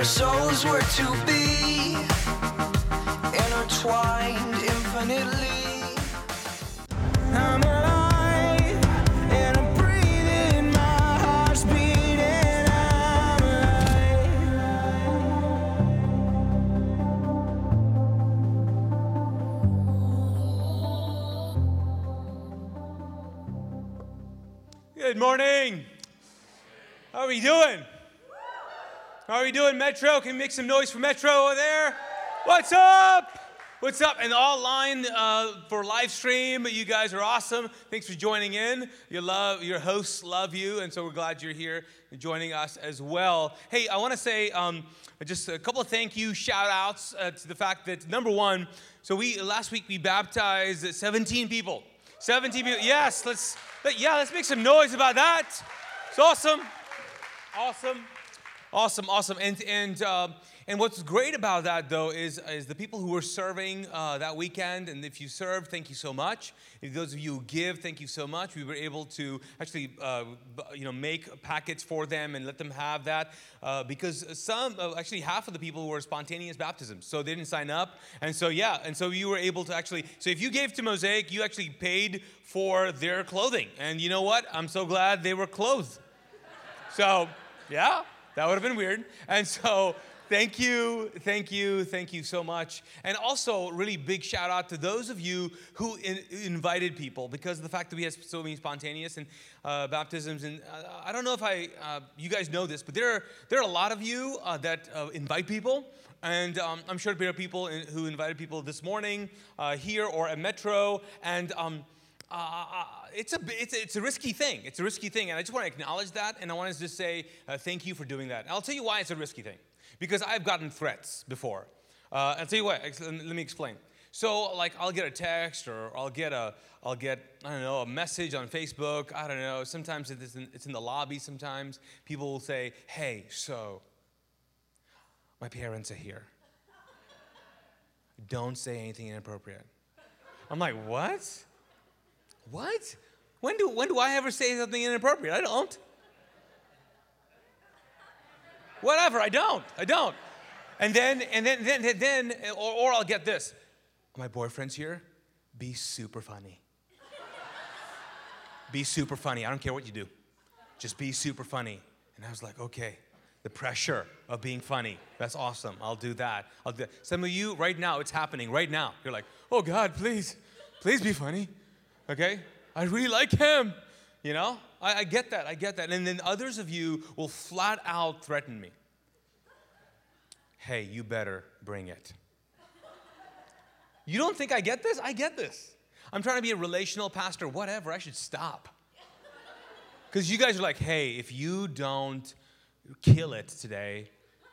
souls were to be intertwined infinitely. I'm alive and I'm breathing, my heart's beating, I'm alive. Good morning. How are we doing? How are we doing, Metro? Can we make some noise for Metro over there? What's up? What's up? And online for live stream, you guys are awesome. Thanks for joining in. Your hosts love you, and so we're glad you're here joining us as well. Hey, I want to say just a couple of thank you shout outs to the fact that, number one, so last week we baptized 17 people. 17 people. Yes, let's make some noise about that. It's awesome. Awesome. And what's great about that, though, is the people who were serving that weekend. And if you served, thank you so much. If those of you who give, thank you so much. We were able to actually, make packets for them and let them have that because actually half of the people were spontaneous baptisms, so they didn't sign up. And so you were able to actually. So if you gave to Mosaic, you actually paid for their clothing. And you know what? I'm so glad they were clothed. So yeah. That would have been weird. And so thank you so much. And also really big shout out to those of you who invited people because of the fact that we have so many spontaneous and baptisms. And I don't know if you guys know this, but there are a lot of you that invite people. And I'm sure there are people who invited people this morning here or at Metro. And it's a risky thing. It's a risky thing, and I just want to acknowledge that, and I want to just say thank you for doing that. And I'll tell you why it's a risky thing. Because I've gotten threats before. I'll tell you what. Let me explain. So, like, I'll get a text, or I'll get I don't know, a message on Facebook. I don't know. Sometimes it's in the lobby. Sometimes people will say, "Hey, so my parents are here. Don't say anything inappropriate." I'm like, what? What? When do I ever say something inappropriate? I don't. Whatever, I don't. And then, or I'll get this. My boyfriend's here. Be super funny. Be super funny. I don't care what you do. Just be super funny. And I was like, okay. The pressure of being funny. That's awesome. I'll do that. Some of you, right now, it's happening right now. You're like, oh God, please be funny. Okay? I really like him. You know? I get that. And then others of you will flat out threaten me. Hey, you better bring it. You don't think I get this? I get this. I'm trying to be a relational pastor, whatever. I should stop. Because you guys are like, hey, if you don't kill it today,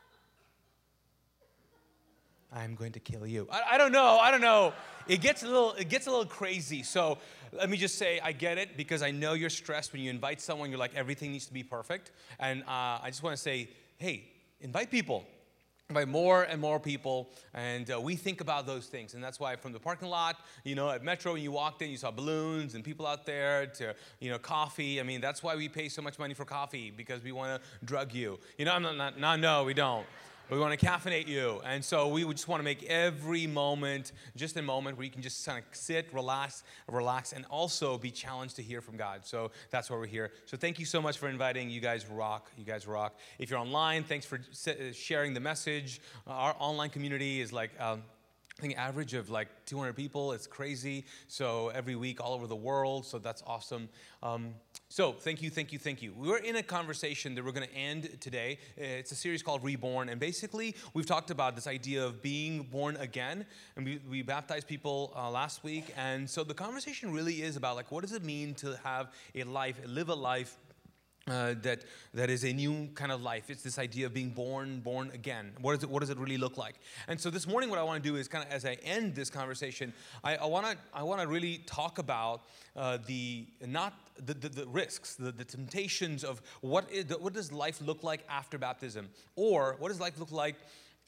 I'm going to kill you. I don't know. It gets a little crazy. So let me just say I get it because I know you're stressed when you invite someone. You're like, everything needs to be perfect. And I just want to say, hey, invite people. Invite more and more people. And we think about those things. And that's why from the parking lot, at Metro, when you walked in, you saw balloons and people out there to, coffee. I mean, that's why we pay so much money for coffee, because we want to drug you. No, we don't. We want to caffeinate you. And so we just want to make every moment just a moment where you can just kind of sit, relax, and also be challenged to hear from God. So that's why we're here. So thank you so much for inviting. You guys rock. If you're online, thanks for sharing the message. Our online community is like, I think average of like 200 people. It's crazy. So every week all over the world. So that's awesome. So thank you. We're in a conversation that we're going to end today. It's a series called Reborn. And basically, we've talked about this idea of being born again. And we baptized people last week. And so the conversation really is about, like, what does it mean to have live a life that is a new kind of life. It's this idea of being born again. What does it really look like? And so this morning, what I want to do is kind of, as I end this conversation, I want to really talk about the risks, the temptations of what does life look like after baptism, or what does life look like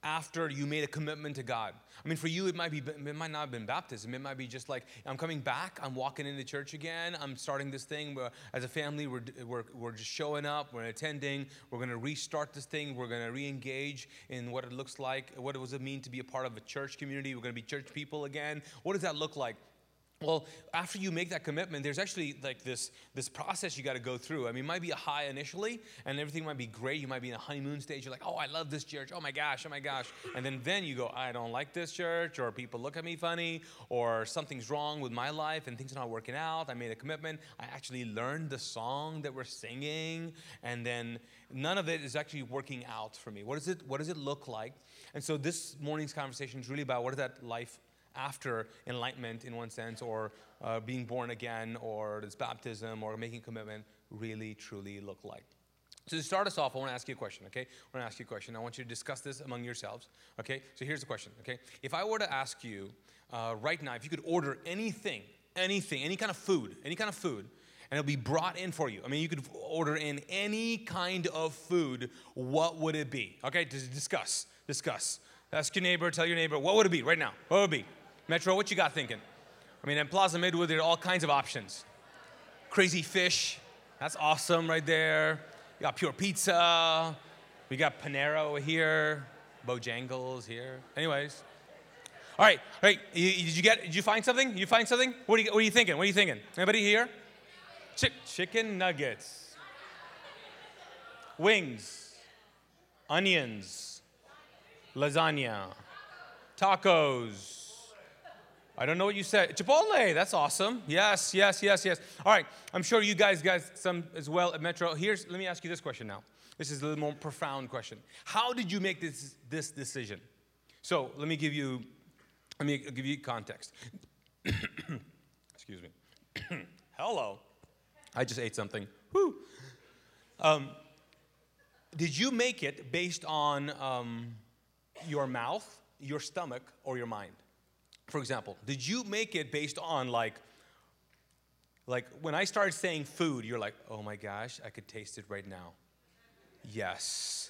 after you made a commitment to God. I mean, for you, it might not have been baptism. It might be just like, I'm coming back. I'm walking into church again. I'm starting this thing where, as a family, we're just showing up. We're attending. We're going to restart this thing. We're going to re-engage in what it looks like. What does it mean to be a part of a church community? We're going to be church people again. What does that look like? Well, after you make that commitment, there's actually like this process you got to go through. I mean, it might be a high initially, and everything might be great. You might be in a honeymoon stage. You're like, oh, I love this church. Oh my gosh, oh my gosh. And then you go, I don't like this church, or people look at me funny, or something's wrong with my life, and things are not working out. I made a commitment. I actually learned the song that we're singing, and then none of it is actually working out for me. What does it look like? And so this morning's conversation is really about what is that life after enlightenment in one sense, or being born again, or this baptism, or making a commitment really, truly look like. So to start us off, I want to ask you a question, okay? I want to ask you a question. I want you to discuss this among yourselves, okay? So here's the question, okay? If I were to ask you right now, if you could order anything, any kind of food, and it'll be brought in for you. I mean, you could order in any kind of food, what would it be? Okay, discuss. Ask your neighbor, tell your neighbor, what would it be right now? What would it be? Metro, what you got thinking? I mean, in Plaza Midwood, there are all kinds of options. Crazy Fish, that's awesome right there. You got Pure Pizza. We got Panera over here. Bojangles here. Anyways. All right. Did you find something? What are you thinking? Anybody here? Chicken nuggets. Wings. Onions. Lasagna. Tacos. I don't know what you said. Chipotle, that's awesome. Yes. All right, I'm sure you guys got some as well at Metro. Let me ask you this question now. This is a little more profound question. How did you make this decision? So let me give you context. Excuse me. Hello. I just ate something. Woo. Did you make it based on your mouth, your stomach, or your mind? For example, did you make it based on like when I started saying food, you're like, oh my gosh, I could taste it right now. Yes.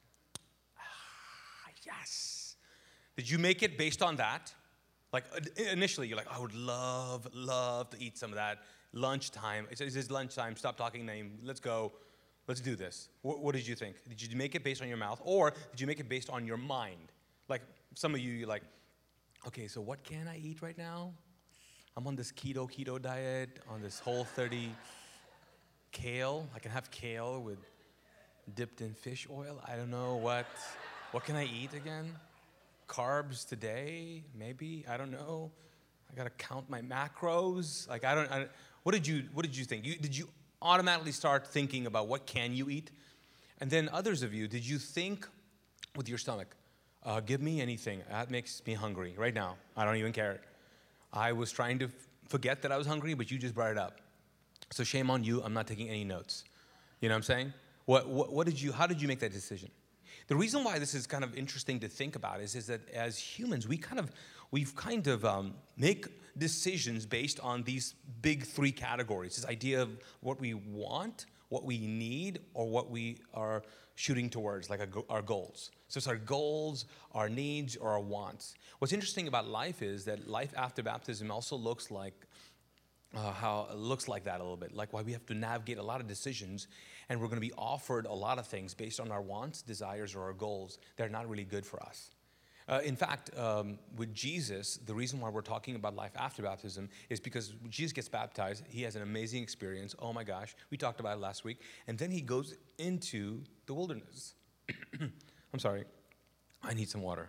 Yes. Did you make it based on that? Like initially, you're like, I would love to eat some of that. Lunchtime. It's lunchtime. Stop talking name. Let's go. Let's do this. What did you think? Did you make it based on your mouth, or did you make it based on your mind? Like some of you're like, okay, so what can I eat right now? I'm on this keto diet, on this Whole30 kale. I can have kale with dipped in fish oil. I don't know what can I eat again? Carbs today, maybe. I don't know. I gotta count my macros. Like what did you think? Did you automatically start thinking about what can you eat? And then others of you, did you think with your stomach? Give me anything. That makes me hungry right now. I don't even care. I was trying to forget that I was hungry, but you just brought it up. So shame on you. I'm not taking any notes. You know what I'm saying? How did you make that decision? The reason why this is kind of interesting to think about is that as humans, we've kind of make decisions based on these big three categories. This idea of what we want, what we need, or what we are shooting towards, like our goals. So it's our goals, our needs, or our wants. What's interesting about life is that life after baptism also looks like how it looks like that a little bit, like why we have to navigate a lot of decisions, and we're going to be offered a lot of things based on our wants, desires, or our goals that are not really good for us. In fact, with Jesus, the reason why we're talking about life after baptism is because when Jesus gets baptized, he has an amazing experience. Oh my gosh, we talked about it last week. And then he goes into the wilderness. I'm sorry, I need some water.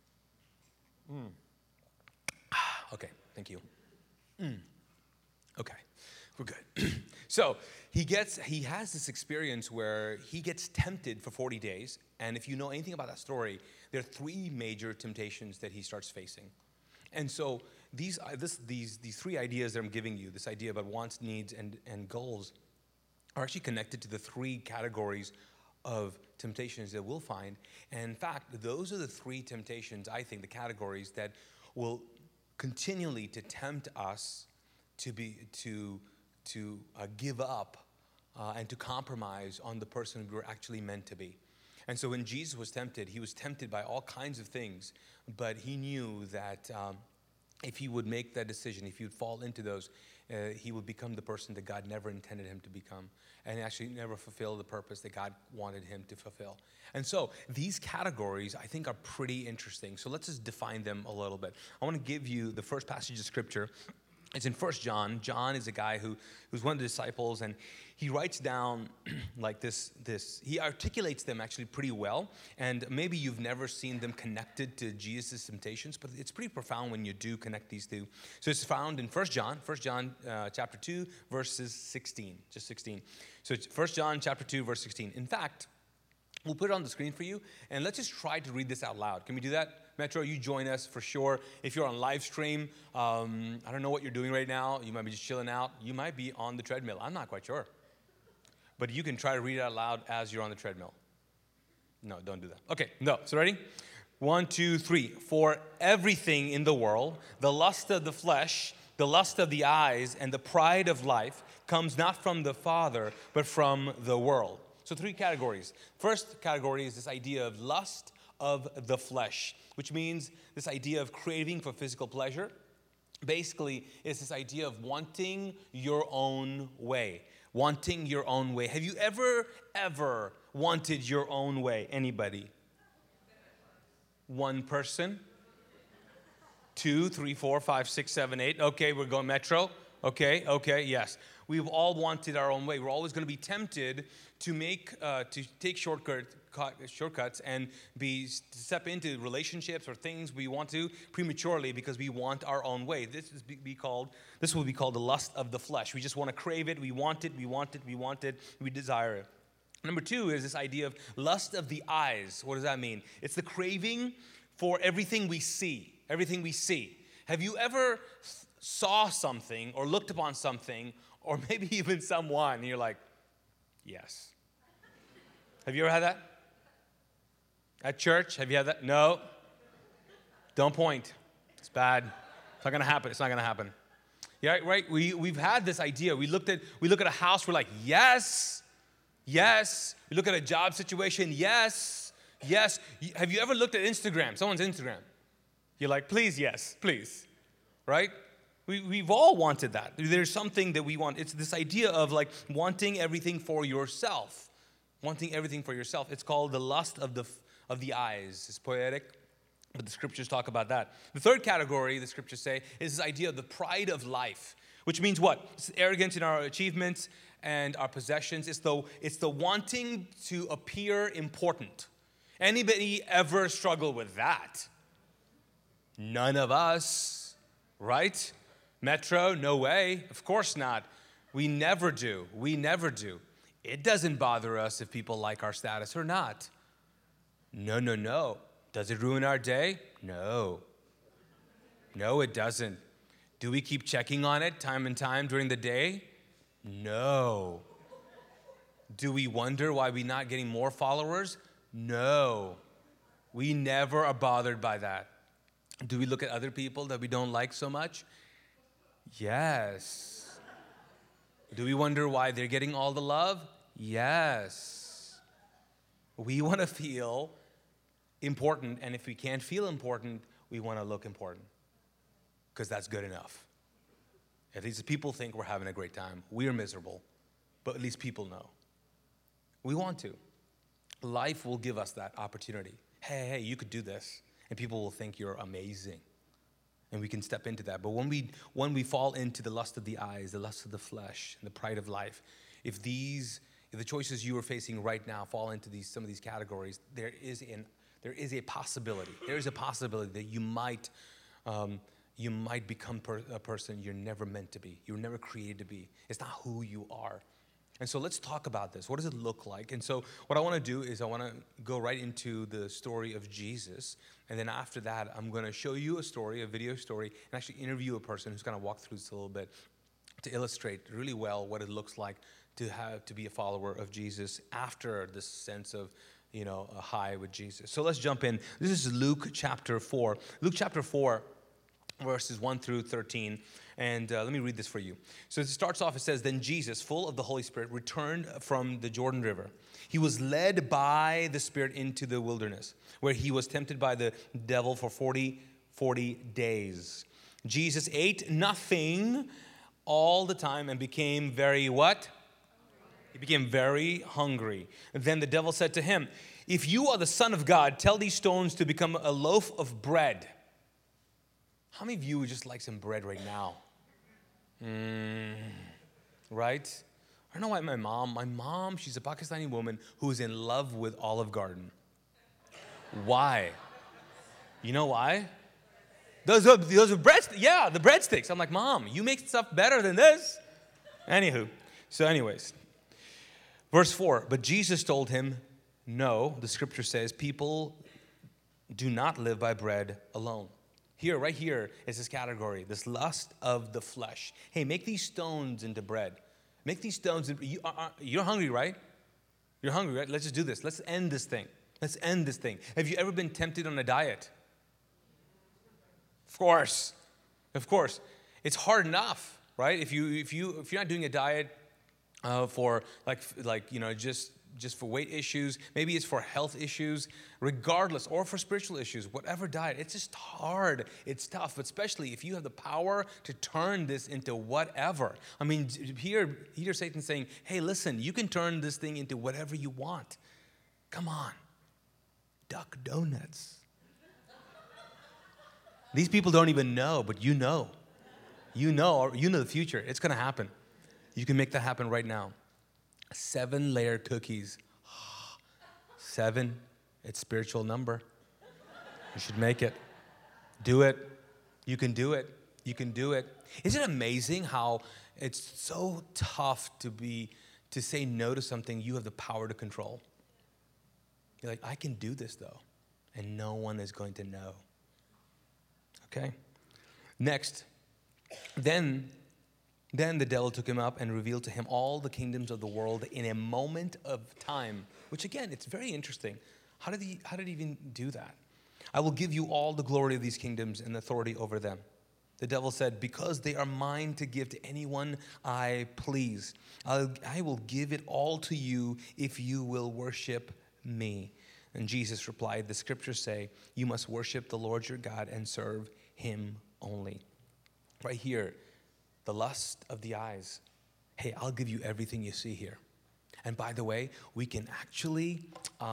Okay, thank you. Okay, we're good. So he has this experience where he gets tempted for 40 days. And if you know anything about that story, there are three major temptations that he starts facing. And so these three ideas that I'm giving you, this idea about wants, needs, and goals, are actually connected to the three categories of temptations that we'll find. And in fact, those are the three temptations, I think, the categories that will continually to tempt us to give up and to compromise on the person we're actually meant to be. And so when Jesus was tempted, he was tempted by all kinds of things, but he knew that if he would make that decision, if he would fall into those, he would become the person that God never intended him to become, and actually never fulfill the purpose that God wanted him to fulfill. And so these categories, I think, are pretty interesting. So let's just define them a little bit. I want to give you the first passage of Scripture. It's in 1 John. John is a guy who's one of the disciples, and he writes down like this. He articulates them actually pretty well, and maybe you've never seen them connected to Jesus' temptations, but it's pretty profound when you do connect these two. So it's found in 1 John chapter 2, verses 16, just 16. So it's 1 John chapter 2, verse 16. In fact, we'll put it on the screen for you, and let's just try to read this out loud. Can we do that? Metro, you join us for sure. If you're on live stream, I don't know what you're doing right now. You might be just chilling out. You might be on the treadmill. I'm not quite sure. But you can try to read it out loud as you're on the treadmill. No, don't do that. Okay, no. So ready? 1, 2, 3. For everything in the world, the lust of the flesh, the lust of the eyes, and the pride of life comes not from the Father, but from the world. So 3 categories. First category is this idea of lust of the flesh, which means this idea of craving for physical pleasure. Basically, it's this idea of wanting your own way. Wanting your own way. Have you ever wanted your own way? Anybody? 1 person? 2, 3, 4, 5, 6, 7, 8. Okay, we're going Metro. Okay, yes. We've all wanted our own way. We're always going to be tempted to take shortcuts and step into relationships or things we want to prematurely because we want our own way. This will be called the lust of the flesh. We just want to crave it. We want it. We desire it. Number 2 is this idea of lust of the eyes. What does that mean? It's the craving for everything we see. Everything we see. Have you ever saw something or looked upon something or maybe even someone and you're like, yes. Have you ever had that? At church, have you had that? No. Don't point. It's bad. It's not going to happen. Yeah, right? We've had this idea. We look at a house, we're like, yes. We look at a job situation, yes. Have you ever looked at Instagram, someone's Instagram? You're like, please, yes, please. Right? We've all wanted that. There's something that we want. It's this idea of like wanting everything for yourself. Wanting everything for yourself. It's called the lust of the eyes. It's poetic, but the scriptures talk about that. The third category, the scriptures say, is this idea of the pride of life, which means what? It's arrogance in our achievements and our possessions. It's the wanting to appear important. Anybody ever struggle with that? None of us, right? Metro, no way. Of course not. We never do. It doesn't bother us if people like our status or not. No. Does it ruin our day? No, it doesn't. Do we keep checking on it time and time during the day? No. Do we wonder why we're not getting more followers? No. We never are bothered by that. Do we look at other people that we don't like so much? Yes. Do we wonder why they're getting all the love? Yes. We want to feel important, and if we can't feel important, we want to look important because that's good enough. At least people think we're having a great time. We're miserable, but at least people know. We want to. Life will give us that opportunity. Hey, you could do this, and people will think you're amazing. And we can step into that. But when we fall into the lust of the eyes, the lust of the flesh, and the pride of life, if the choices you are facing right now fall into some of these categories, there is a possibility. There is a possibility that you might become a person you're never meant to be. You were never created to be. It's not who you are. And so let's talk about this. What does it look like? And so what I want to do is I want to go right into the story of Jesus. And then after that, I'm going to show you a video story, and actually interview a person who's going to walk through this a little bit to illustrate really well what it looks like to be a follower of Jesus after this sense of, a high with Jesus. So let's jump in. This is Luke chapter 4. Luke chapter 4, verses 1 through 13. And let me read this for you. So it starts off, it says, Then Jesus, full of the Holy Spirit, returned from the Jordan River. He was led by the Spirit into the wilderness, where he was tempted by the devil for 40 days. Jesus ate nothing all the time and became very what? He became very hungry. And then the devil said to him, If you are the Son of God, tell these stones to become a loaf of bread. How many of you would just like some bread right now? Right? I don't know why my mom, she's a Pakistani woman who is in love with Olive Garden. Why? You know why? Those are breadsticks. Yeah, the breadsticks. I'm like, Mom, you make stuff better than this. Anywho, so anyways. Verse 4, but Jesus told him, no, the scripture says, people do not live by bread alone. Here, right here is this category, this lust of the flesh. Hey, make these stones into bread. Make these stones, you're hungry, right? You're hungry, right? Let's just do this. Let's end this thing. Let's end this thing. Have you ever been tempted on a diet? Of course. It's hard enough, right? If you're not doing a diet for just for weight issues, maybe it's for health issues, regardless, or for spiritual issues, whatever diet, it's just hard, it's tough, but especially if you have the power to turn this into whatever. I mean, here Satan's saying, hey, listen, you can turn this thing into whatever you want. Come on. Duck donuts. These people don't even know, but you know. You know the future. It's going to happen. You can make that happen right now. 7-layer cookies. 7, it's spiritual number. You should make it. Do it. You can do it. You can do it. Isn't it amazing how it's so tough to say no to something you have the power to control? You're like, I can do this though, and no one is going to know. Okay? Next, then the devil took him up and revealed to him all the kingdoms of the world in a moment of time. Which again, it's very interesting. How did he even do that? I will give you all the glory of these kingdoms and authority over them. The devil said, because they are mine to give to anyone I please. I will give it all to you if you will worship me. And Jesus replied, the scriptures say, you must worship the Lord your God and serve him only. Right here, the lust of the eyes. Hey, I'll give you everything you see here. And by the way, we can actually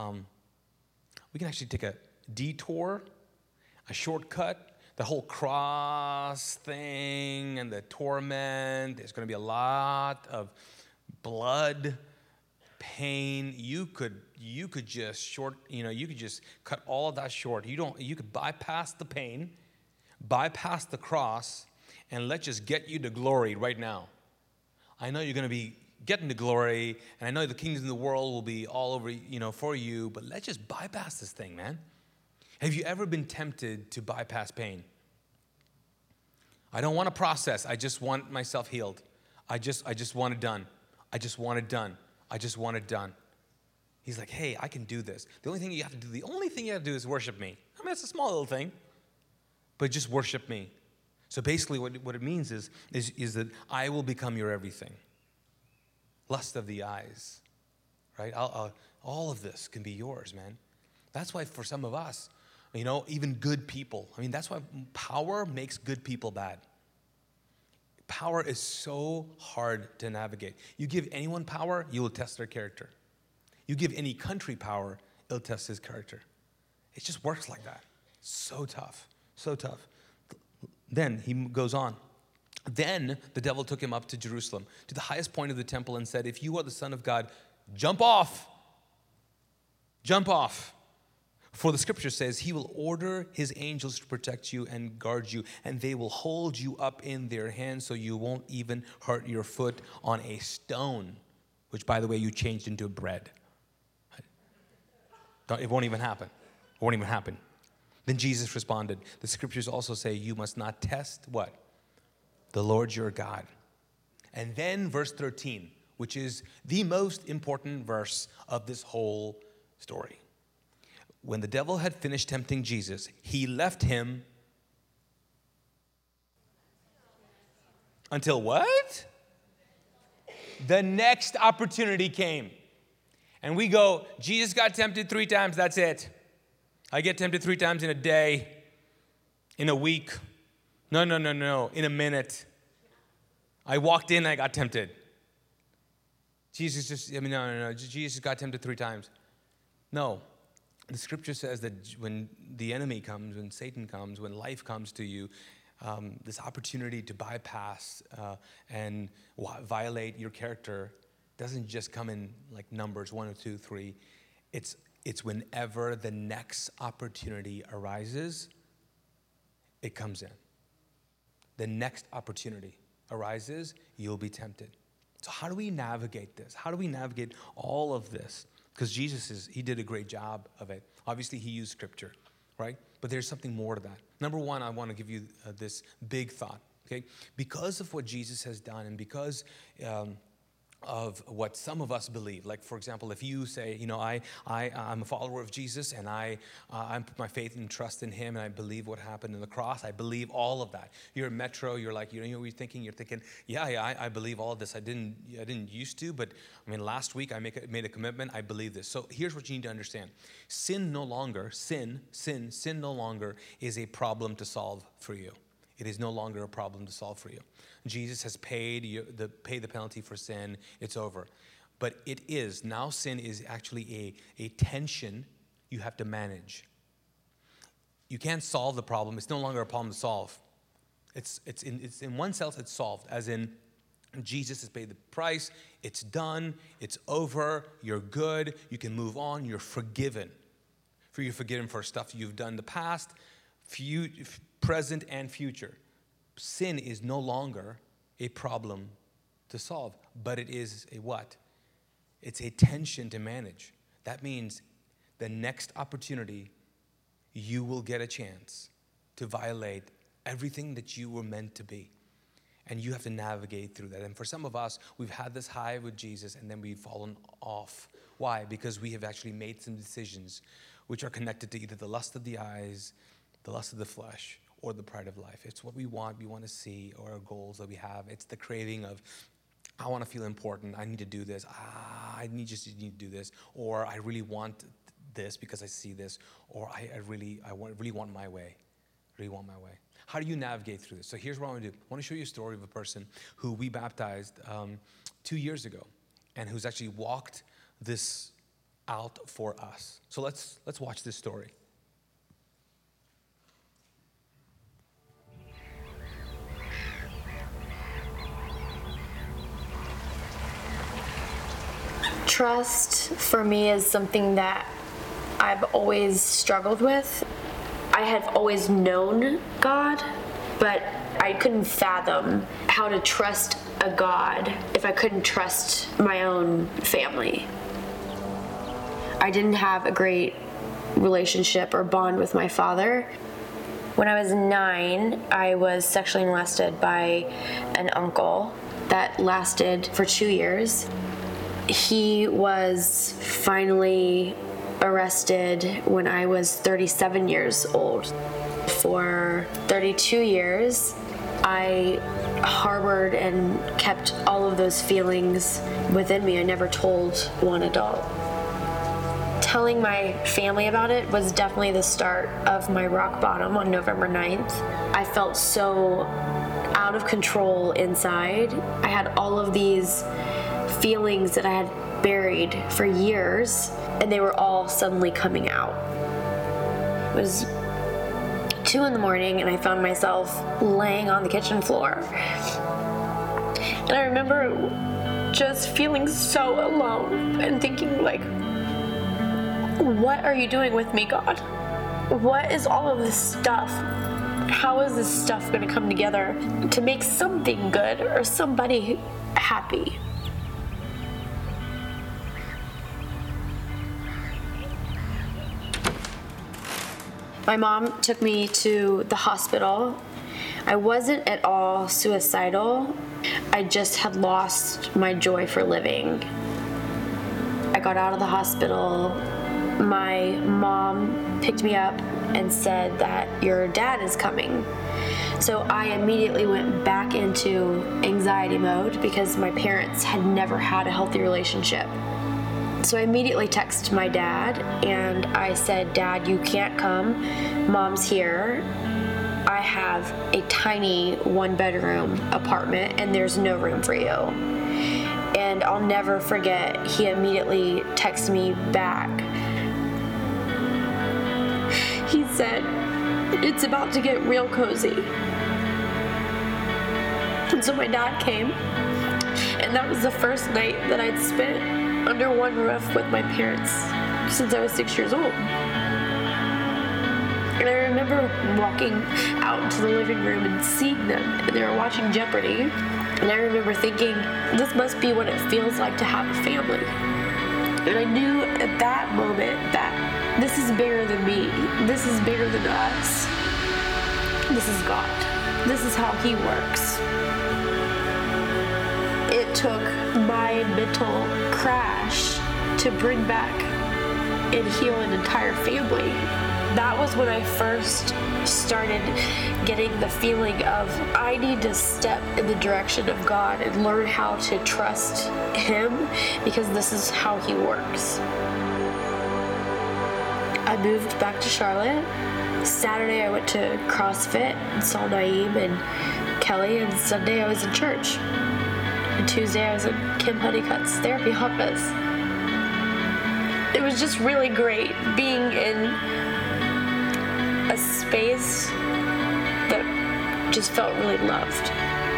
take a detour, a shortcut, the whole cross thing and the torment. There's going to be a lot of blood, pain. You could just cut all of that short. You could bypass the pain, bypass the cross, and let's just get you to glory right now. I know you're going to be getting to glory, and I know the kingdoms of the world will be all over, for you, but let's just bypass this thing, man. Have you ever been tempted to bypass pain? I don't want to process. I just want myself healed. I just want it done. I just want it done. I just want it done. He's like, hey, I can do this. The only thing you have to do is worship me. I mean, it's a small little thing, but just worship me. So basically what it means is that I will become your everything. Lust of the eyes, right? All of this can be yours, man. That's why for some of us, even good people, that's why power makes good people bad. Power is so hard to navigate. You give anyone power, you will test their character. You give any country power, it'll test his character. It just works like that. So tough, so tough. Then he goes on. Then the devil took him up to Jerusalem, to the highest point of the temple, and said, if you are the Son of God, jump off. Jump off. For the scripture says, he will order his angels to protect you and guard you, and they will hold you up in their hands so you won't even hurt your foot on a stone, which, by the way, you changed into bread. It won't even happen. It won't even happen. Then Jesus responded, the scriptures also say you must not test what? The Lord your God. And then verse 13, which is the most important verse of this whole story. When the devil had finished tempting Jesus, he left him Until what? The next opportunity came. And we go, Jesus got tempted 3 times, that's it. I get tempted 3 times in a day, in a week. No, in a minute. I walked in, I got tempted. No. Jesus got tempted 3 times. No. The scripture says that when the enemy comes, when Satan comes, when life comes to you, this opportunity to bypass and violate your character doesn't just come in like numbers 1 or 2, 3. It's whenever the next opportunity arises, it comes in. The next opportunity arises, you'll be tempted. So how do we navigate this? How do we navigate all of this? Because he did a great job of it. Obviously, he used scripture, right? But there's something more to that. Number one, I want to give you this big thought, okay? Because of what Jesus has done and because of what some of us believe. Like, for example, if you say, I'm a follower of Jesus and I put my faith and trust in him and I believe what happened in the cross, I believe all of that. You're a metro, you're like, what you're thinking? You're thinking, I believe all of this. I didn't used to, but last week I made a commitment, I believe this. So here's what you need to understand. Sin no longer is a problem to solve for you. It is no longer a problem to solve for you. Jesus has paid the penalty for sin. It's over. But sin is actually a tension you have to manage. You can't solve the problem. It's no longer a problem to solve. It's in one sense it's solved, as in Jesus has paid the price. It's done. It's over. You're good. You can move on. You're forgiven. You're forgiven for stuff you've done in the past, present and future. Sin is no longer a problem to solve, but it is a what? It's a tension to manage. That means the next opportunity, you will get a chance to violate everything that you were meant to be. And you have to navigate through that. And for some of us, we've had this high with Jesus and then we've fallen off. Why? Because we have actually made some decisions which are connected to either the lust of the eyes, the lust of the flesh, or the pride of life. It's what we want to see, or our goals that we have. It's the craving of, I want to feel important. I need to do this. I need to do this. Or I really want this because I see this. Or I really want my way. Really want my way. How do you navigate through this? So here's what I want to do. I want to show you a story of a person who we baptized 2 years ago, and who's actually walked this out for us. So let's watch this story. Trust for me is something that I've always struggled with. I have always known God, but I couldn't fathom how to trust a God if I couldn't trust my own family. I didn't have a great relationship or bond with my father. When I was 9, I was sexually molested by an uncle that lasted for 2 years. He was finally arrested when I was 37 years old. For 32 years, I harbored and kept all of those feelings within me. I never told one adult. Telling my family about it was definitely the start of my rock bottom on November 9th. I felt so out of control inside. I had all of these feelings that I had buried for years, and they were all suddenly coming out. It was 2 a.m, and I found myself laying on the kitchen floor. And I remember just feeling so alone and thinking, like, what are you doing with me, God? What is all of this stuff? How is this stuff going to come together to make something good or somebody happy? My mom took me to the hospital. I wasn't at all suicidal. I just had lost my joy for living. I got out of the hospital. My mom picked me up and said that your dad is coming. So I immediately went back into anxiety mode because my parents had never had a healthy relationship. So I immediately texted my dad and I said, Dad, you can't come. Mom's here. I have a tiny 1-bedroom apartment and there's no room for you. And I'll never forget, he immediately texted me back. He said, it's about to get real cozy. And so my dad came, and that was the first night that I'd spent under one roof with my parents since I was 6 years old. And I remember walking out into the living room and seeing them, and they were watching Jeopardy. And I remember thinking, this must be what it feels like to have a family. And I knew at that moment that this is bigger than me. This is bigger than us. This is God. This is how He works. It took my mental crash to bring back and heal an entire family. That was when I first started getting the feeling of I need to step in the direction of God and learn how to trust Him because this is how He works. I moved back to Charlotte. Saturday I went to CrossFit and saw Naeem and Kelly, and Sunday I was in church. And Tuesday I was in Kim Honeycutt's therapy office. It was just really great being in a space that just felt really loved.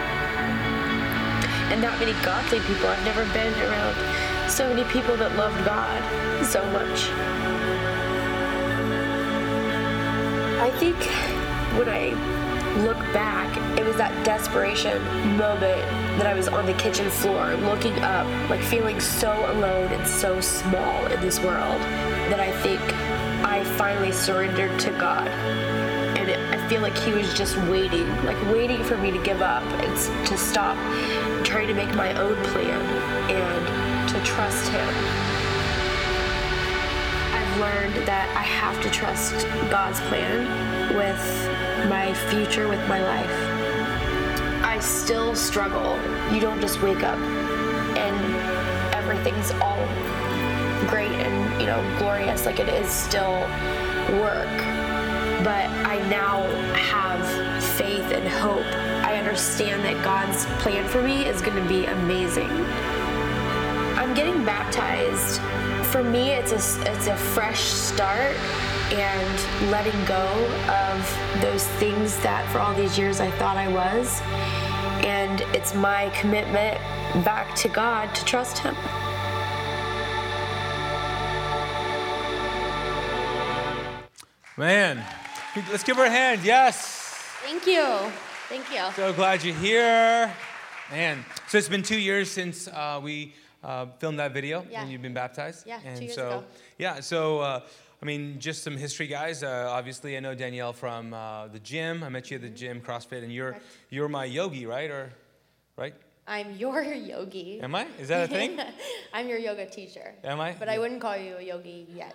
And that many godly people. I've never been around so many people that loved God so much. I think when I look back, it was that desperation moment that I was on the kitchen floor looking up, like feeling so alone and so small in this world, that I think I finally surrendered to God. And I feel like He was just waiting for me to give up and to stop trying to make my own plan and to trust Him. I've learned that I have to trust God's plan with my future, with my life. I still struggle. You don't just wake up and everything's all great and, glorious. Like, it is still work. But I now have faith and hope. I understand that God's plan for me is going to be amazing. I'm getting baptized. For me, it's a fresh start and letting go of those things that for all these years I thought I was. And it's my commitment back to God to trust Him. Man, let's give her a hand. Yes. Thank you. Thank you. So glad you're here. Man, so it's been 2 years since we filmed that video and you've been baptized. Yeah, and 2 years so, ago. Yeah, so just some history, guys. Obviously, I know Danielle from the gym. I met you at the gym, CrossFit, and you're my yogi, right? Right? I'm your yogi. Am I? Is that a thing? I'm your yoga teacher. Am I? But I wouldn't call you a yogi yet.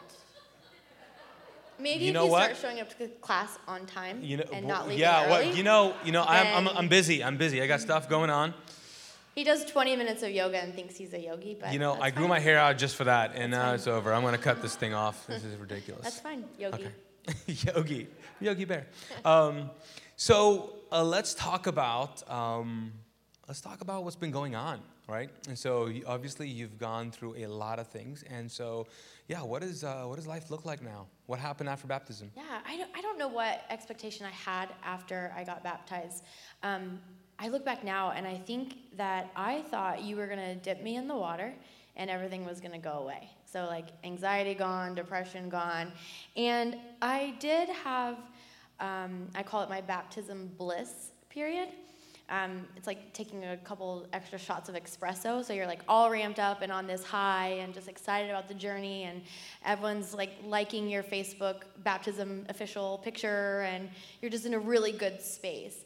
Maybe You if know you what? start showing up to class on time and not leaving yeah, early. I'm busy. I got stuff going on. He does 20 minutes of yoga and thinks he's a yogi, but I grew my hair out just for that, and now it's over. I'm gonna cut this thing off. This is ridiculous. That's fine, yogi. Okay. Yogi Bear. So let's talk about what's been going on, right? And so obviously you've gone through a lot of things, and so what does life look like now? What happened after baptism? Yeah, I don't know what expectation I had after I got baptized. I look back now and I think that I thought you were gonna dip me in the water and everything was gonna go away. So like anxiety gone, depression gone. And I did have, I call it my baptism bliss period. It's like taking a couple extra shots of espresso, so you're like all ramped up and on this high and just excited about the journey, and everyone's like liking your Facebook baptism official picture, and you're just in a really good space.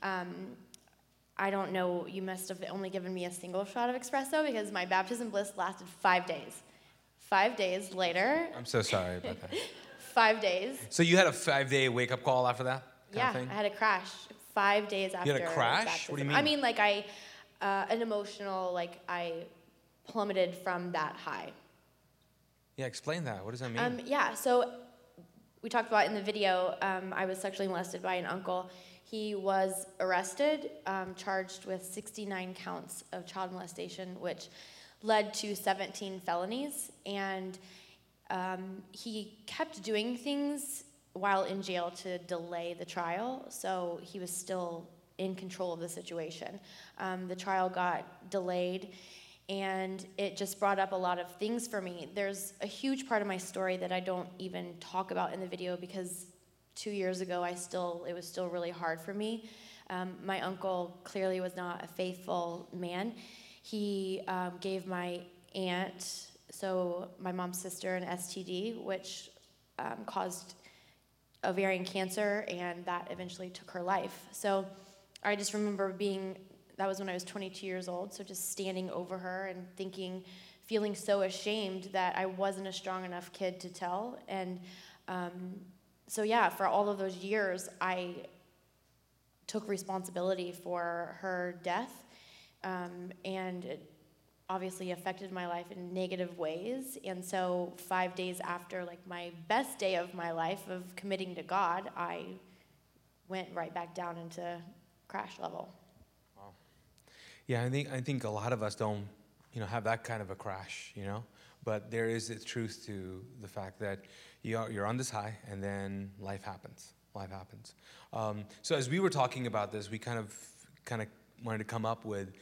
I don't know, you must have only given me a single shot of espresso because my baptism bliss lasted 5 days. 5 days later. I'm so sorry about that. 5 days. So you had a 5-day wake-up call after that? Yeah, I had a crash. 5 days after. had a crash? baptism. What do you mean? I mean, like an emotional, like I plummeted from that high. Yeah, explain that. What does that mean? Yeah, so we talked about in the video, I was sexually molested by an uncle. He was arrested, charged with 69 counts of child molestation, which led to 17 felonies. And he kept doing things while in jail to delay the trial, so he was still in control of the situation. The trial got delayed, and it just brought up a lot of things for me. There's a huge part of my story that I don't even talk about in the video because 2 years ago it was still really hard for me. My uncle clearly was not a faithful man. He gave my aunt, so my mom's sister, an STD, which caused ovarian cancer, and that eventually took her life. So I just remember that was when I was 22 years old, so just standing over her and feeling so ashamed that I wasn't a strong enough kid to tell. And so yeah, for all of those years, I took responsibility for her death, and it obviously affected my life in negative ways. And so 5 days after, like, my best day of my life of committing to God, I went right back down into crash level. Yeah, I think a lot of us don't, have that kind of a crash, But there is a truth to the fact that you're on this high, and then life happens. Life happens. So as we were talking about this, we kind of wanted to come up with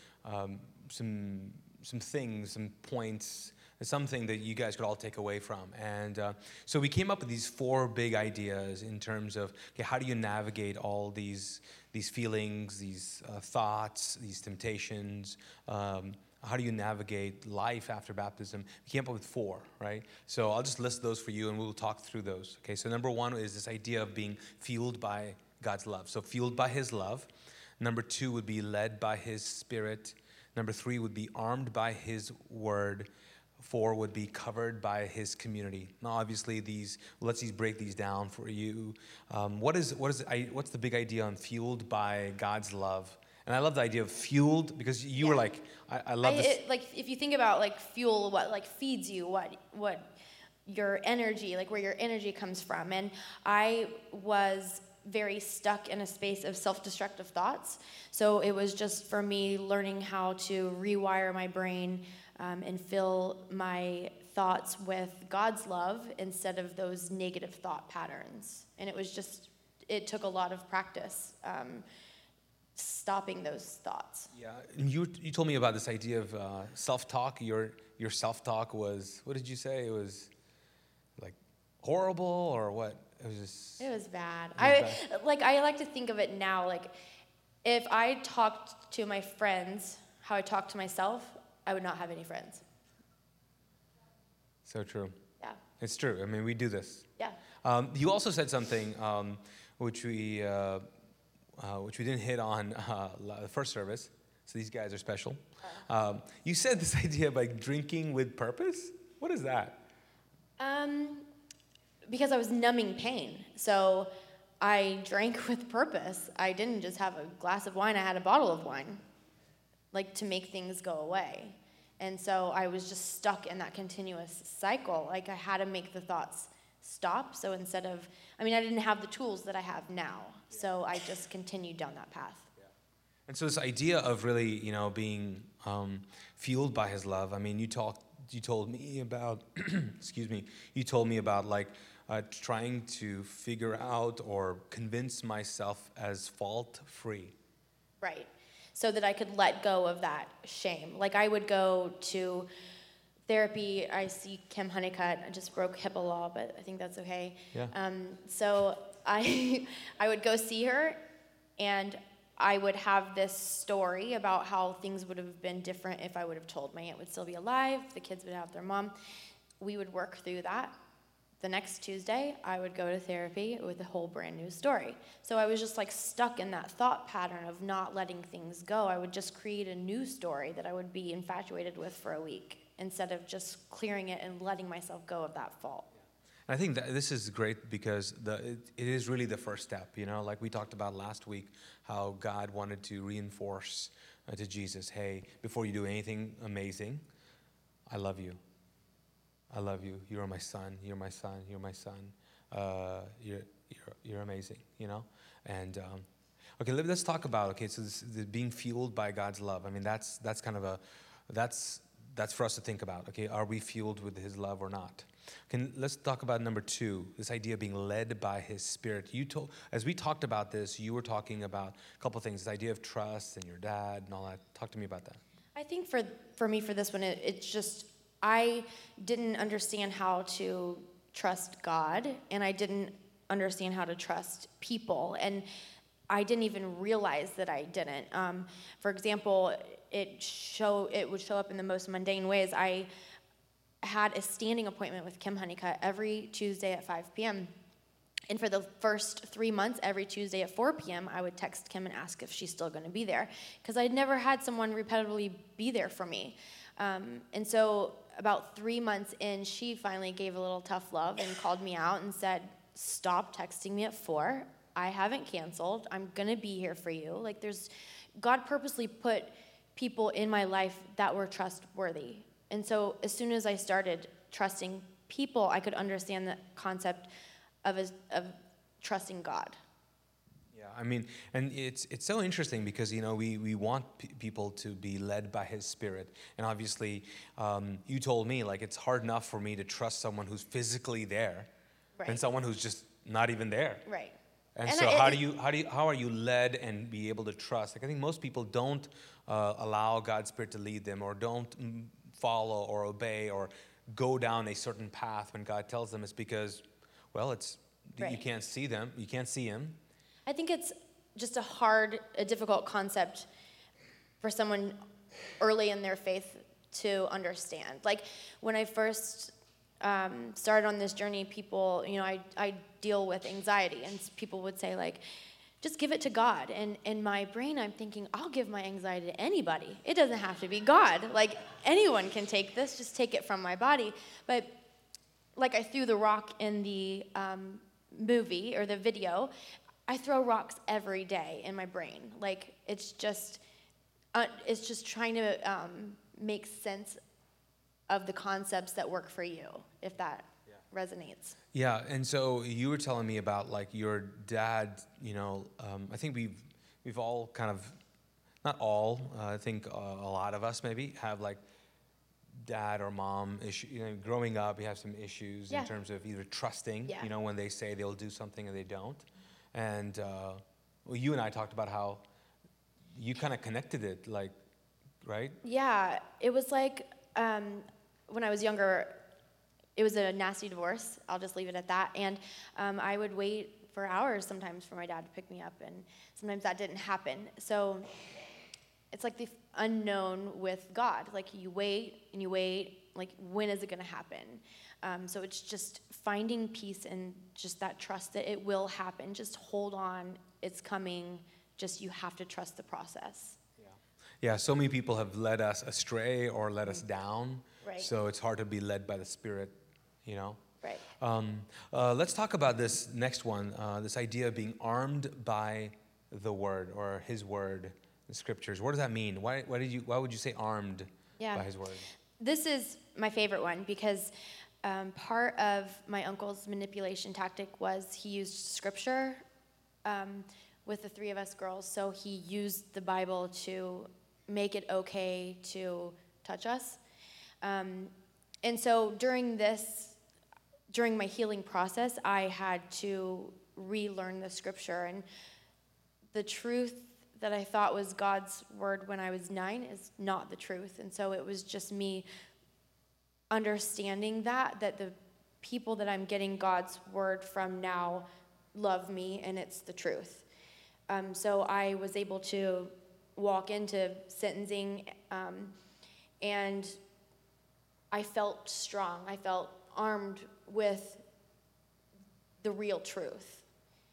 some things, some points, something that you guys could all take away from. And so we came up with these 4 big ideas in terms of, okay, how do you navigate all these feelings, these thoughts, these temptations? How do you navigate life after baptism? We came up with 4, right? So I'll just list those for you, and we'll talk through those. Okay, so number 1 is this idea of being fueled by God's love. So fueled by His love. Number 2 would be led by His Spirit. Number 3 would be armed by His word. 4 would be covered by His community. Now, obviously, let's break these down for you. What's the big idea on fueled by God's love? And I love the idea of fueled, because you were like, I love this. If you think about like fuel, what like feeds you, what your energy, like where your energy comes from. And I was very stuck in a space of self-destructive thoughts. So it was just for me learning how to rewire my brain and fill my thoughts with God's love instead of those negative thought patterns. And it took a lot of practice stopping those thoughts. Yeah, and you told me about this idea of self-talk. Your self-talk was, what did you say? It was like horrible, or what? It was bad. I like to think of it now, like if I talked to my friends how I talk to myself, I would not have any friends. So true. Yeah. It's true. I mean, we do this. Yeah. You also said something which we didn't hit on the first service. So these guys are special. You said this idea of like drinking with purpose. What is that? Because I was numbing pain. So I drank with purpose. I didn't just have a glass of wine, I had a bottle of wine, like to make things go away. And so I was just stuck in that continuous cycle. Like I had to make the thoughts stop. So I didn't have the tools that I have now. So I just continued down that path. Yeah. And so this idea of really, being fueled by His love. I mean, you told me about, you told me about like trying to figure out or convince myself as fault-free. Right. So that I could let go of that shame. Like I would go to therapy. I see Kim Honeycutt. I just broke HIPAA law, but I think that's okay. Yeah. So I would go see her, and I would have this story about how things would have been different if I would have told my aunt would still be alive, the kids would have their mom. We would work through that. The next Tuesday, I would go to therapy with a whole brand new story. So I was just like stuck in that thought pattern of not letting things go. I would just create a new story that I would be infatuated with for a week instead of just clearing it and letting myself go of that fault. And I think that this is great because it is really the first step, like we talked about last week, how God wanted to reinforce to Jesus, hey, before you do anything amazing, I love you. I love you. You are my son. You're my son. You're my son. You're amazing, And okay, let's talk about so this being fueled by God's love. I mean, that's kind of that's for us to think about. Okay, are we fueled with His love or not? Let's talk about number 2, this idea of being led by His Spirit. As we talked about this, you were talking about a couple things, this idea of trust and your dad and all that. Talk to me about that. I think for me, for this one, it's just, I didn't understand how to trust God, and I didn't understand how to trust people, and I didn't even realize that I didn't. For example, it would show up in the most mundane ways. I had a standing appointment with Kim Honeycutt every Tuesday at 5 p.m. And for the first 3 months, every Tuesday at 4 p.m., I would text Kim and ask if she's still going to be there, because I'd never had someone repetitively be there for me. And so about 3 months in, she finally gave a little tough love and called me out and said, stop texting me at 4. I haven't canceled. I'm going to be here for you. Like, God purposely put people in my life that were trustworthy. And so as soon as I started trusting people, I could understand the concept of trusting God. Yeah, I mean, and it's so interesting because, we want people to be led by His Spirit. And obviously, you told me, like, it's hard enough for me to trust someone who's physically there than someone who's just not even there. Right. And so how are you led and be able to trust? Like, I think most people don't allow God's Spirit to lead them, or don't follow or obey or go down a certain path when God tells them. It's because, well, you can't see them. You can't see Him. I think it's just a difficult concept for someone early in their faith to understand. Like, when I first started on this journey, people, I deal with anxiety, and people would say, like, just give it to God. And in my brain, I'm thinking, I'll give my anxiety to anybody. It doesn't have to be God. Like, anyone can take this, just take it from my body. But like I threw the rock in the movie or the video, I throw rocks every day in my brain. Like, it's just trying to make sense of the concepts that work for you, if that resonates. Yeah, and so you were telling me about, like, your dad. I think we've all kind of, not all, I think a lot of us maybe have, like, dad or mom issue. Growing up, you have some issues in terms of either trusting, when they say they'll do something and they don't. And you and I talked about how you kind of connected it, like, right? Yeah, it was like when I was younger, it was a nasty divorce. I'll just leave it at that. And I would wait for hours sometimes for my dad to pick me up, and sometimes that didn't happen. So it's like the unknown with God. Like, you wait and you wait, like, when is it going to happen? So it's just finding peace and just that trust that it will happen. Just hold on, it's coming. Just, you have to trust the process. Yeah, so many people have led us astray or led us down. Right. So it's hard to be led by the Spirit, Right. Let's talk about this next one, this idea of being armed by the Word or His Word, the Scriptures. What does that mean? Why would you say armed by His Word? This is my favorite one because part of my uncle's manipulation tactic was he used Scripture with the 3 of us girls. So he used the Bible to make it okay to touch us. And so during my healing process, I had to relearn the Scripture. And the truth that I thought was God's word when I was 9 is not the truth. And so it was just me understanding that the people that I'm getting God's word from now love me, and it's the truth. So I was able to walk into sentencing, and I felt strong. I felt armed with the real truth.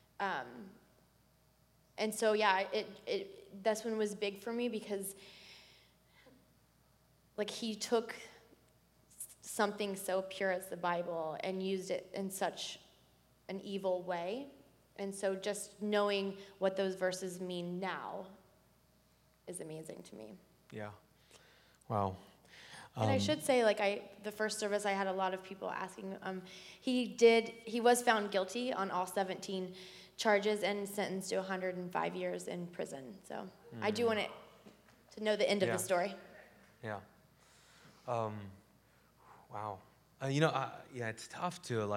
And so, this one was big for me because, like, he took something so pure as the Bible and used it in such an evil way. And so just knowing what those verses mean now is amazing to me. Yeah. Wow. And I should say, the first service, I had a lot of people asking. He was found guilty on all 17 charges and sentenced to 105 years in prison. So I do want to know the end of the story. Yeah. Wow. It's tough to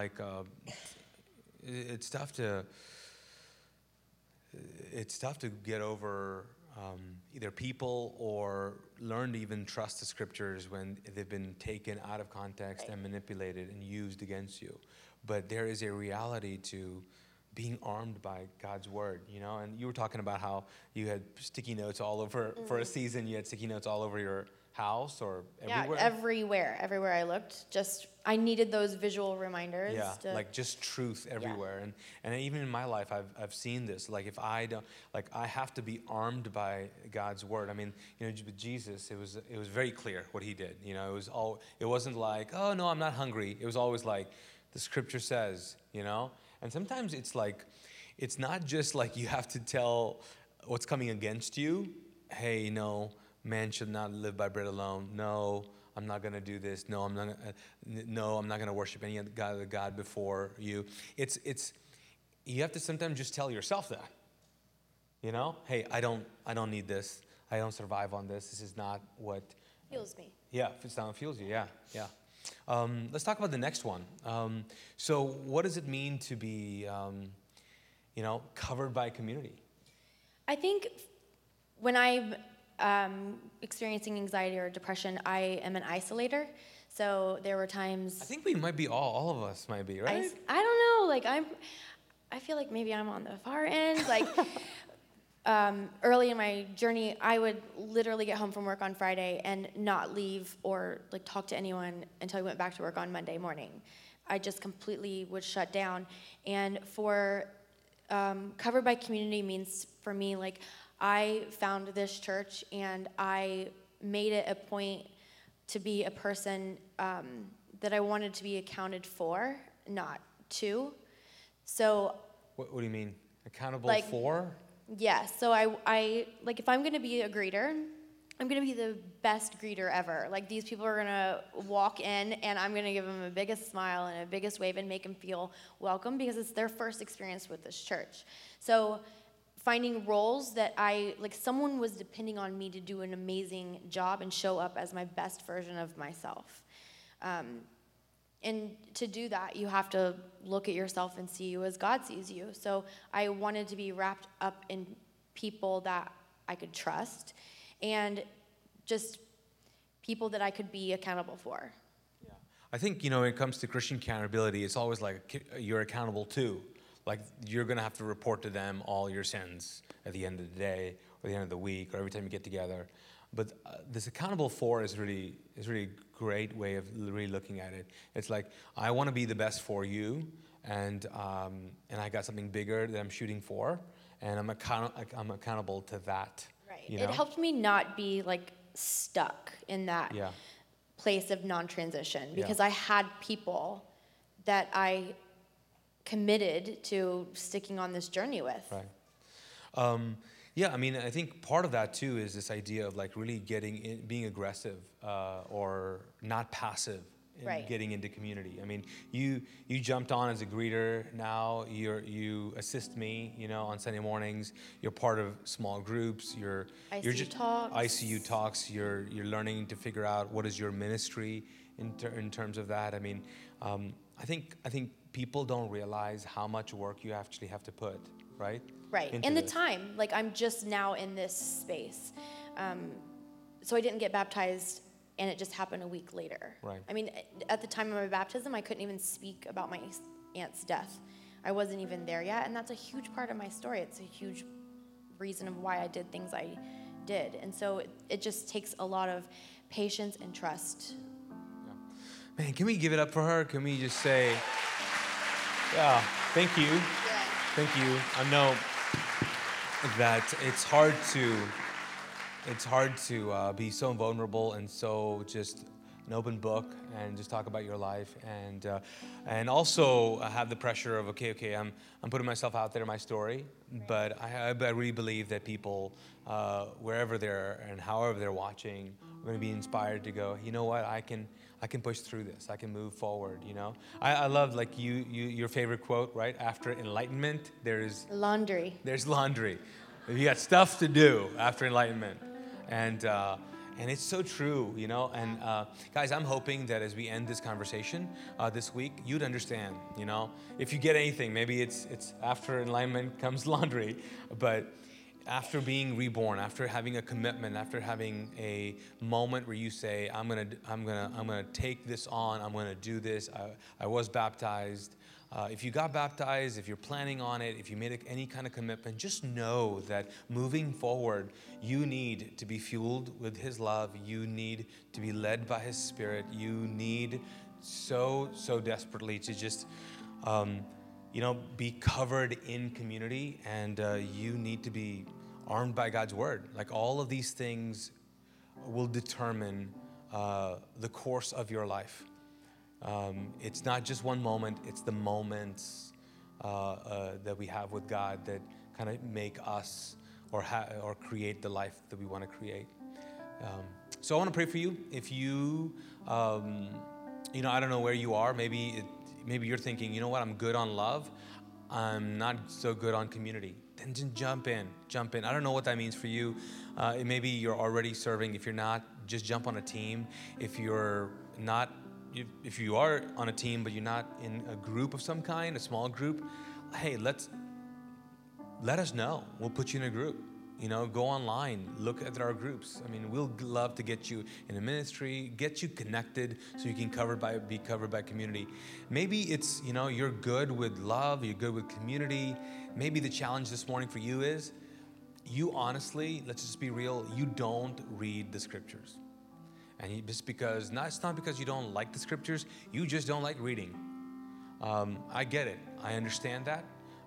it's tough to get over either people or learn to even trust the scriptures when they've been taken out of context and manipulated and used against you. But there is a reality to being armed by God's word, and you were talking about how you had sticky notes all over, for a season, you had sticky notes all over your house or everywhere? Yeah, everywhere I looked. Just, I needed those visual reminders. Yeah, like just truth everywhere. Yeah. And even in my life, I've seen this. Like if I don't, I have to be armed by God's word. I mean, with Jesus, it was very clear what he did. It wasn't like, oh no, I'm not hungry. It was always like, the scripture says, And sometimes it's not just like you have to tell what's coming against you, hey, no, man should not live by bread alone. No, I'm not going to do this. No, I'm not going to worship any other God before you. It's you have to sometimes just tell yourself that. Hey, I don't need this. I don't survive on this. This is not what fuels me. Yeah, if it's not what fuels you. Yeah. Let's talk about the next one. So what does it mean to be covered by community? I think when I'm experiencing anxiety or depression, I am an isolator. So there were times. I think we might be all of us might be, right? I don't know. I feel like maybe I'm on the far end. Early in my journey, I would literally get home from work on Friday and not leave or talk to anyone until I went back to work on Monday morning. I just completely would shut down. And for covered by community means for me, I found this church and I made it a point to be a person that I wanted to be accounted for, not to. So. What do you mean? Accountable for? Yeah, so I if I'm going to be a greeter, I'm going to be the best greeter ever. These people are going to walk in and I'm going to give them the biggest smile and the biggest wave and make them feel welcome because it's their first experience with this church. So finding roles that someone was depending on me to do an amazing job and show up as my best version of myself. And to do that, you have to look at yourself and see you as God sees you. So I wanted to be wrapped up in people that I could trust and just people that I could be accountable for. Yeah. I think, when it comes to Christian accountability, it's always you're accountable too. You're going to have to report to them all your sins at the end of the day or the end of the week or every time you get together. But this accountable for is really a great way of really looking at it. It's I want to be the best for you, and I got something bigger that I'm shooting for, and I'm accountable to that. Right. It helped me not be stuck in that place of non-transition because I had people that I committed to sticking on this journey with. Right. Yeah, I mean, I think part of that too is this idea of really being aggressive or not passive in getting into community. I mean, you jumped on as a greeter. Now you assist me, on Sunday mornings. You're part of small groups. You're just ICU talks. You're learning to figure out what is your ministry in terms of that. I mean, I think people don't realize how much work you actually have to put, right? Right, and the time, I'm just now in this space. So I didn't get baptized, and it just happened a week later. Right. I mean, at the time of my baptism, I couldn't even speak about my aunt's death. I wasn't even there yet, and that's a huge part of my story. It's a huge reason of why I did things I did. And so it just takes a lot of patience and trust. Yeah. Man, can we give it up for her? Can we just say, yeah, thank you. Yeah. Thank you. I know that it's hard to be so vulnerable and so just an open book and just talk about your life, and also have the pressure of okay, I'm putting myself out there, my story, but I really believe that people, wherever they're and however they're watching, are going to be inspired to go, you know what, I can push through this. I can move forward, you know. I love, like, your favorite quote, right? After enlightenment, there's Laundry. laundry. You got stuff to do after enlightenment. And it's so true, you know. And guys, I'm hoping that as we end this conversation this week, you'd understand, you know. If you get anything, maybe it's after enlightenment comes laundry, but after being reborn, after having a commitment, after having a moment where you say, I'm gonna take this on, I'm gonna do this. I was baptized. If you got baptized, if you're planning on it, if you made any kind of commitment, just know that moving forward, you need to be fueled with His love. You need to be led by His Spirit. You need so desperately to just be covered in community, and you need to be armed by God's word. Like, all of these things will determine the course of your life. It's not just one moment, it's the moments that we have with God that kind of make us or create the life that we want to create. So I want to pray for you. If you, I don't know where you are. Maybe you're thinking, you know what, I'm good on love, I'm not so good on community. Then just jump in. I don't know what that means for you. Maybe you're already serving. If you're not, just jump on a team. If you are on a team but you're not in a group of some kind, a small group, hey, let us know. We'll put you in a group. You know, go online, look at our groups. I mean, we'll love to get you in a ministry, get you connected so you can be covered by community. Maybe it's, you're good with love, you're good with community. Maybe the challenge this morning for you is, you honestly, let's just be real, you don't read the scriptures. And it's not because you don't like the scriptures, you just don't like reading. I get it, I understand that.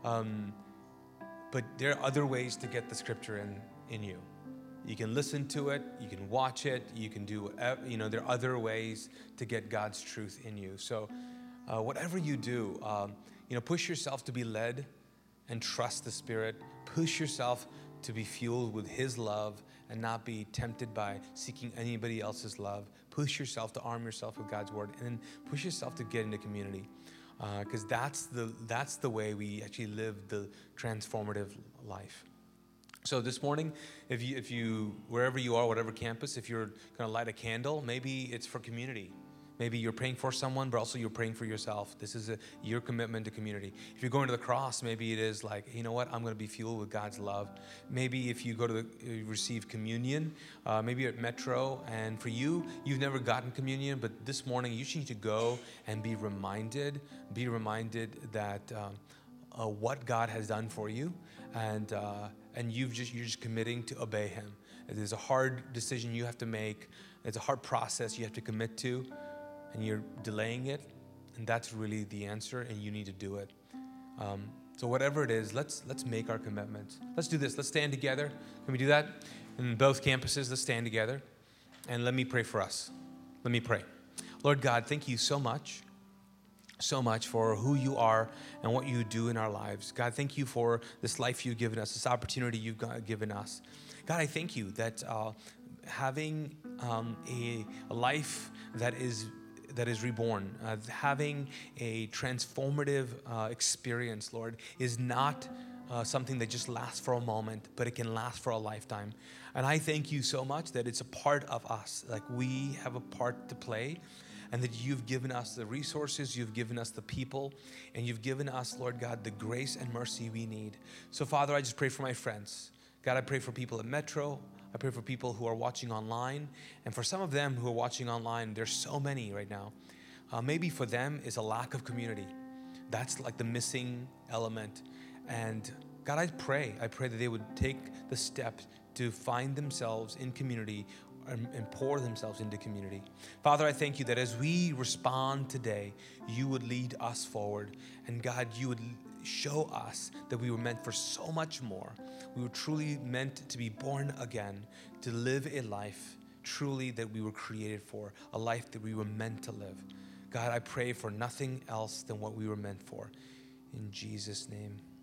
But there are other ways to get the scripture in you. You can listen to it, you can watch it, you can do, there are other ways to get God's truth in you. So whatever you do, push yourself to be led and trust the Spirit. Push yourself to be fueled with His love and not be tempted by seeking anybody else's love. Push yourself to arm yourself with God's word, and then push yourself to get into community. Because that's the way we actually live the transformative life. So this morning, if you wherever you are, whatever campus, if you're going to light a candle, maybe it's for community. Maybe you're praying for someone, but also you're praying for yourself. This is your commitment to community. If you're going to the cross, maybe it is like, you know what, I'm going to be fueled with God's love. Maybe if you go to receive communion, maybe you're at Metro, and for you, you've never gotten communion, but this morning you just need to go and be reminded that what God has done for you, and you're just committing to obey Him. There's a hard decision you have to make. It's a hard process you have to commit to, and you're delaying it, and that's really the answer, and you need to do it. So whatever it is, let's make our commitments. Let's do this. Let's stand together. Can we do that? In both campuses, let's stand together, and let me pray for us. Let me pray. Lord God, thank you so much for who you are and what you do in our lives. God, thank you for this life you've given us, this opportunity you've given us. God, I thank you that having a life that is reborn, having a transformative experience, Lord, is not something that just lasts for a moment, but it can last for a lifetime. And I thank you so much that it's a part of us, like we have a part to play, and that you've given us the resources, you've given us the people, and you've given us, Lord God, the grace and mercy we need. So, Father, I just pray for my friends. God, I pray for people at Metro. I pray for people who are watching online. And for some of them who are watching online, there's so many right now. Maybe for them is a lack of community. That's like the missing element. And God, I pray that they would take the step to find themselves in community and pour themselves into community. Father, I thank you that as we respond today, you would lead us forward. And God, you would show us that we were meant for so much more. We were truly meant to be born again, to live a life truly that we were created for, a life that we were meant to live. God, I pray for nothing else than what we were meant for. In Jesus' name.